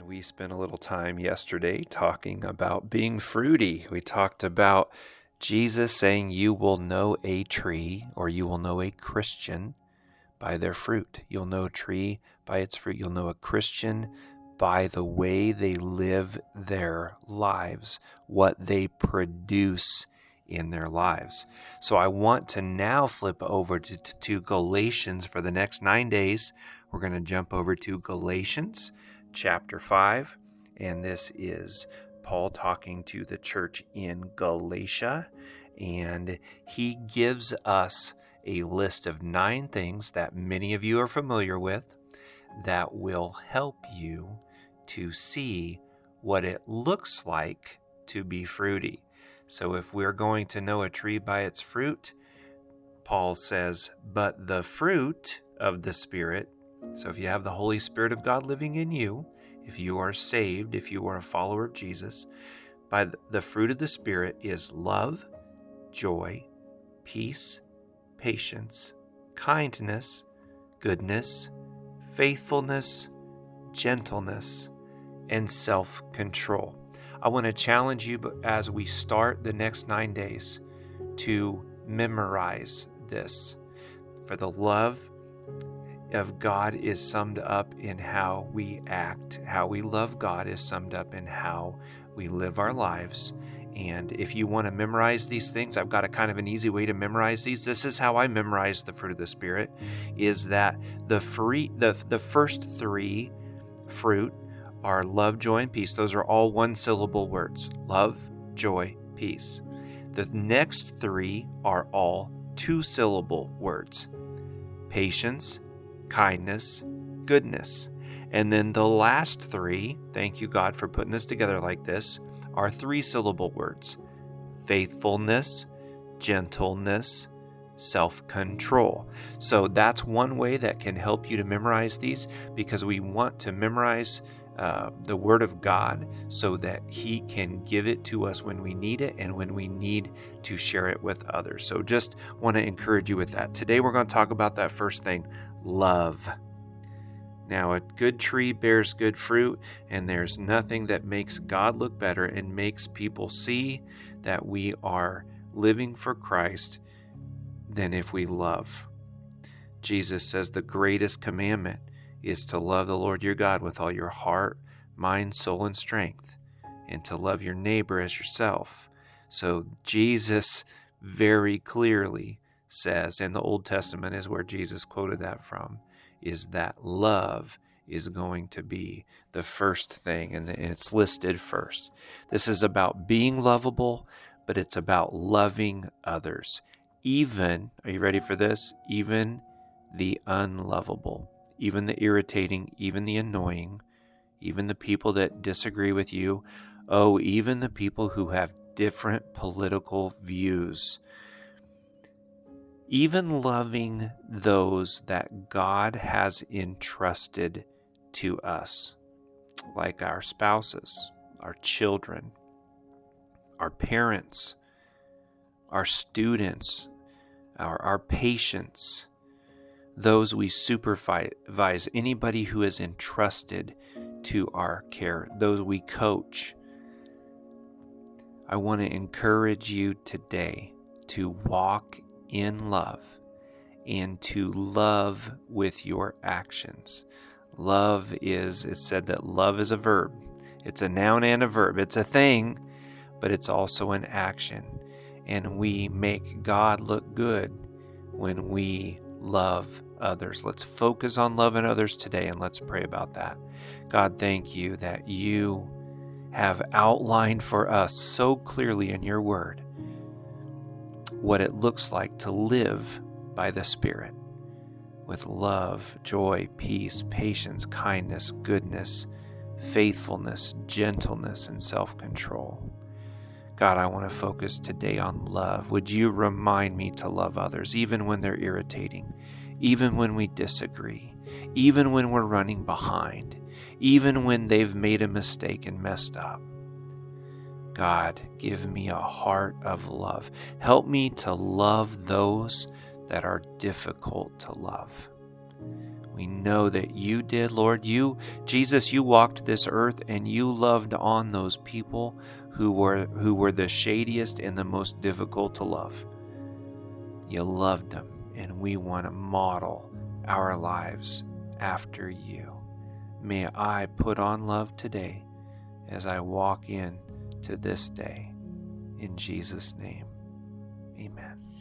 We spent a little time yesterday talking about being fruity. We talked about Jesus saying you will know a tree or you will know a Christian by their fruit. You'll know a tree by its fruit. You'll know a Christian by the way they live their lives, what they produce in their lives. So I want to now flip over to Galatians for the next 9 days. We're going to jump over to Galatians chapter 5, and this is Paul talking to the church in Galatia, and he gives us a list of 9 things that many of you are familiar with that will help you to see what it looks like to be fruity. So if we're going to know a tree by its fruit, Paul says, but the fruit of the Spirit. So if you have the Holy Spirit of God living in you, if you are saved, if you are a follower of Jesus, by the fruit of the Spirit is love, joy, peace, patience, kindness, goodness, faithfulness, gentleness, and self-control. I want to challenge you as we start the next 9 days to memorize this. For the love of God is summed up in how we act. How we love God is summed up in how we live our lives. And if you want to memorize these things, I've got a kind of an easy way to memorize these. This is how I memorize the fruit of the Spirit, is that the first 3 fruit are love, joy, and peace. Those are all 1-syllable words. Love, joy, peace. The next 3 are all 2-syllable words. Patience, kindness, goodness. And then the last 3, thank you God for putting this together like this, are 3-syllable words. Faithfulness, gentleness, self-control. So that's one way that can help you to memorize these, because we want to memorize the Word of God so that He can give it to us when we need it and when we need to share it with others. So just want to encourage you with that. Today we're going to talk about that first thing, love. Now, a good tree bears good fruit, and there's nothing that makes God look better and makes people see that we are living for Christ than if we love. Jesus says the greatest commandment is to love the Lord your God with all your heart, mind, soul, and strength, and to love your neighbor as yourself. So Jesus very clearly says, and the Old Testament is where Jesus quoted that from, is that love is going to be the first thing, and it's listed first. This is about being lovable, but it's about loving others. Even, are you ready for this? Even the unlovable, even the irritating, even the annoying, even the people that disagree with you. Oh, even the people who have different political views. Even loving those that God has entrusted to us, like our spouses, our children, our parents, our students, our patients, those we supervise, anybody who is entrusted to our care, those we coach. I want to encourage you today to walk in love and to love with your actions. Love is, it's said that love is a verb. It's a noun and a verb. It's a thing, but it's also an action. And we make God look good when we love others. Let's focus on loving others today, and let's pray about that. God, thank you that you have outlined for us so clearly in your word what it looks like to live by the Spirit with love, joy, peace, patience, kindness, goodness, faithfulness, gentleness, and self-control. God, I want to focus today on love. Would you remind me to love others, even when they're irritating, even when we disagree, even when we're running behind, even when they've made a mistake and messed up. God, give me a heart of love. Help me to love those that are difficult to love. We know that you did, Lord. Jesus, you walked this earth and you loved on those people who were the shadiest and the most difficult to love. You loved them, and we want to model our lives after you. May I put on love today as I walk in to this day. In Jesus' name, amen.